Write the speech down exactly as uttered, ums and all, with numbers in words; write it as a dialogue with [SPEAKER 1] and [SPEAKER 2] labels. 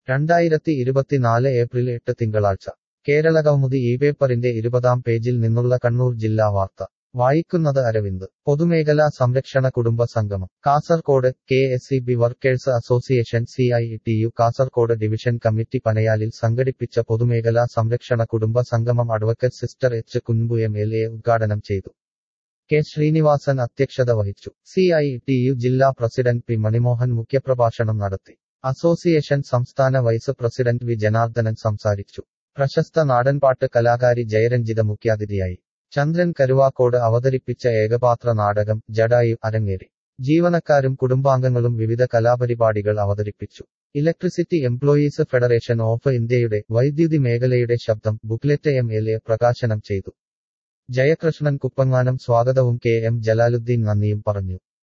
[SPEAKER 1] രണ്ടായിരത്തി ഇരുപത്തിനാല് ഏപ്രിൽ എട്ട് തിങ്കളാഴ്ച കേരളകൗമുദി ഈ പേപ്പറിന്റെ ഇരുപതാം പേജിൽ നിന്നുള്ള കണ്ണൂർ ജില്ലാ വാർത്ത വായിക്കുന്നത് അരവിന്ദ് പൊതുമേഖലാ സംരക്ഷണ കുടുംബ സംഗമം Kasaragod K S E B workers association C I T U Kasaragod division committee പനയാലിൽ സംഘടിപ്പിച്ച പൊതുമേഖലാ സംരക്ഷണ കുടുംബ സംഗമം advocate sister H Kunhambu M L A ഉദ്ഘാടനം ചെയ്തു. കെ ശ്രീനിവാസൻ അധ്യക്ഷത വഹിച്ചു. സി ഐ ടി യു ജില്ലാ പ്രസിഡന്റ് പി മണിമോഹൻ മുഖ്യപ്രഭാഷണം നടത്തി. അസോസിയേഷൻ സംസ്ഥാന വൈസ് പ്രസിഡന്റ് വി ജനാർദ്ദനൻ സംസാരിച്ചു. പ്രശസ്ത നാടൻപാട്ട് കലാകാരി ജയരഞ്ജിത മുഖ്യാതിഥിയായി. ചന്ദ്രൻ കരുവാക്കോട് അവതരിപ്പിച്ച ഏകപാത്ര നാടകം ജഡായു അരങ്ങേറി. ജീവനക്കാരും കുടുംബാംഗങ്ങളും വിവിധ കലാപരിപാടികൾ അവതരിപ്പിച്ചു. ഇലക്ട്രിസിറ്റി എംപ്ലോയീസ് ഫെഡറേഷൻ ഓഫ് ഇന്ത്യയുടെ വൈദ്യുതി മേഖലയുടെ ശബ്ദം ബുക്ക്ലെറ്റ് എം എൽ എ പ്രകാശനം ചെയ്തു. ജയകൃഷ്ണൻ കുപ്പങ്ങാനം സ്വാഗതവും കെ എം ജലാലുദ്ദീൻ നന്ദിയും പറഞ്ഞു.